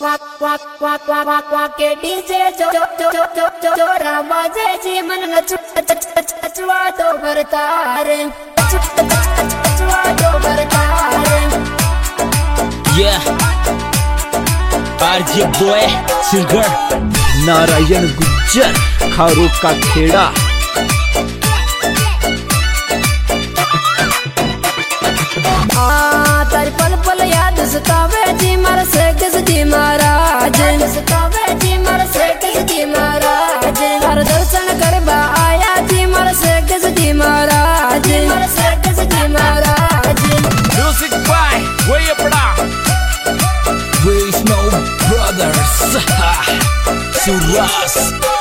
के डीजे जोरा बाजे जी मन नचवा तो भरतार Yeah, RJ Boy singer Narayan Gujjar खारू का खेड़ा। तारी पल पल याद सतावे जी मर से किस जी महाराज सतावे जी मर से किस जी महाराज हर दर्शन करवा आया जी मर से किस जी महाराज मर से किस जी महाराज। Music by Way Apda Vishnu Brothers Suras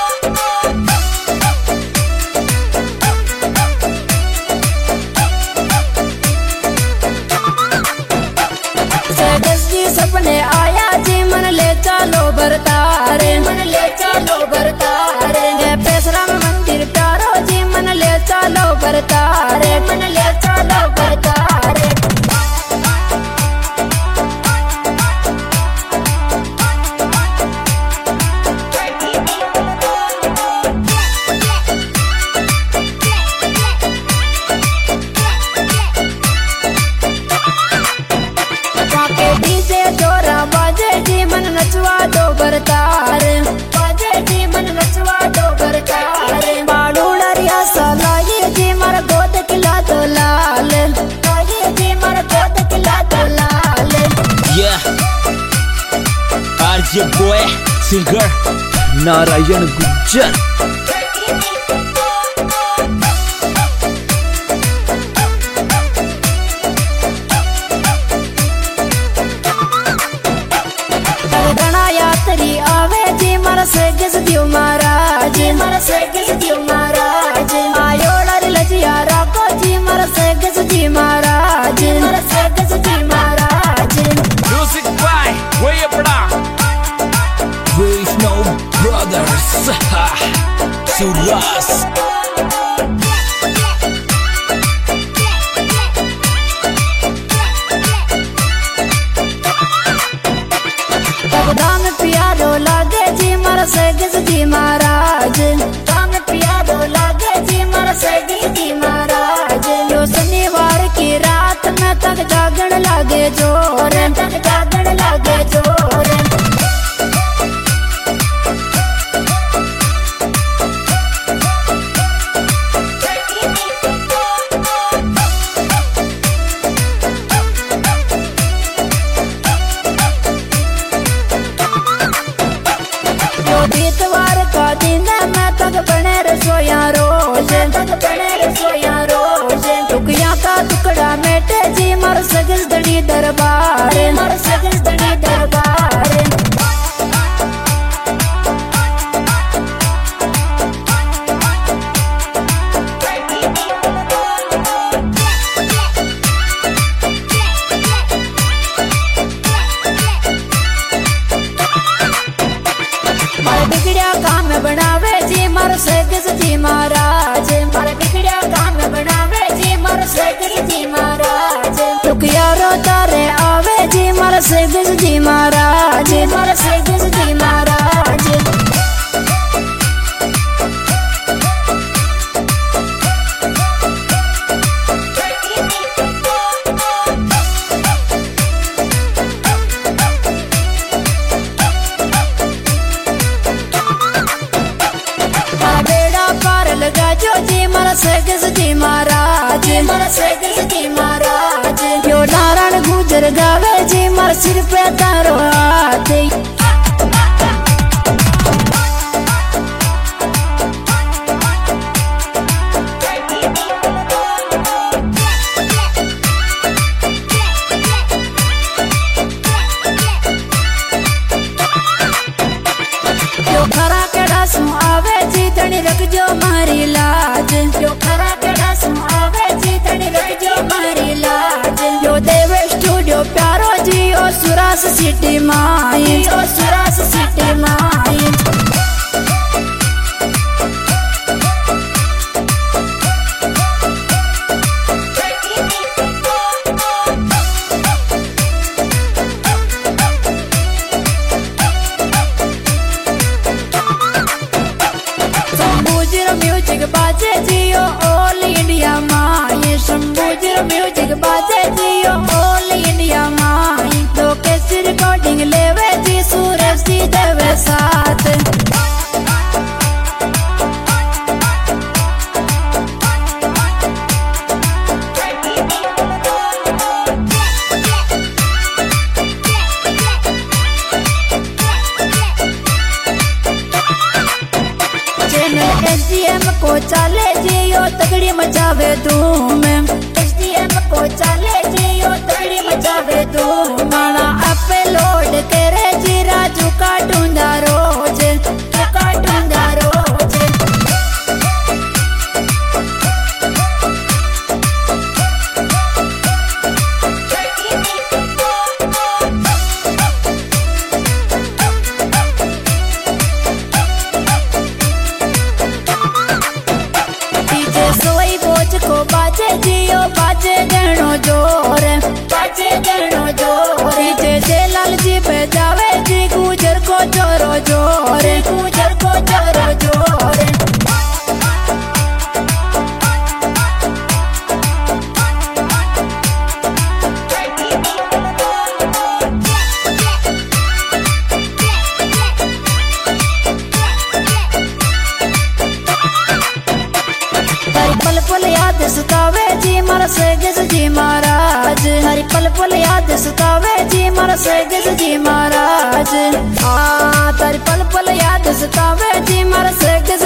सपने आया जी मन ले चलो भरतारे मन ले चलो भरतारे पेशराम मंदिर प्यारो जी मन ले चलो भरतारे मन ले चलो भरतारे। नचवा दो भरतार बाजे जी मन नचवा दो भरतार बाड़ूड़िया सलाही जी मर गोद किला दो लाल लाही जी मर गोद किला दो लाल। Yeah, RJ Boy singer Narayan Gujjar. आवे जी मर से किस दियो महाराज मर से किस दियो महाराज आयो लर लजिया राको जी मर से किस जी महाराज मर से किस जी महाराज। Music by Way Apda Vishnu Brothers Suras दान प्यारो लागे जी मर से किस जी महाराज दान प्यारो लागे जी मर से किस जी महाराज। यो शनिवार की रात में तक जागण लागे जोर तक जागण लागे जोर। बीतवार का दिन मैं तक बने रसोया रोज तक बने रसोया रोज टुकिया का टुकड़ा मेटे जी मर सगिस दड़ी दरबार मर सगिस दड़ी दरबार। बिगड़िया काम बनावे जी मर से किस जी महाराज मर बिगड़िया काम बनावे जी मर से किस जी महाराज। टुकिया रो तारे आवे जी मर से किस जी महाराज मर से किस जी महाराज। जो जी मर से किस जी महाराज मर से किस जी महाराज। यो नारायण गुजर गावे जी मर सिर पे तारो हाथ यो खरा केड़ा सु आवे जी तनी रख जो मारी लाज यो खरा केड़ा सु आवे जी तनी रख जो मारी लाज। यो देव स्टूडियो प्यारो जी ओ सुरास सिटी माई ओ सुरास सिटी माई। को चाले जियो तगड़ी मचावे धूम एसडीएम को चाले जियो तगड़ी मचावे धूम माना अपलोड करे जी राजू का ढूंढा रोज का ढूंढा रोज सोई बोझ को बाजे जियो बाजे गणो जोर बाजे गणो जोर जे लाल जी पे जावे जी गुजर को जोरो जोर गुजर को जोरो जोर पल पल याद सतावे जी मारा सेगस जी महाराज हरी पल पल याद सतावे जी मारा सेगस जी महाराज तारी पल पल याद सतावे जी मारा सेगस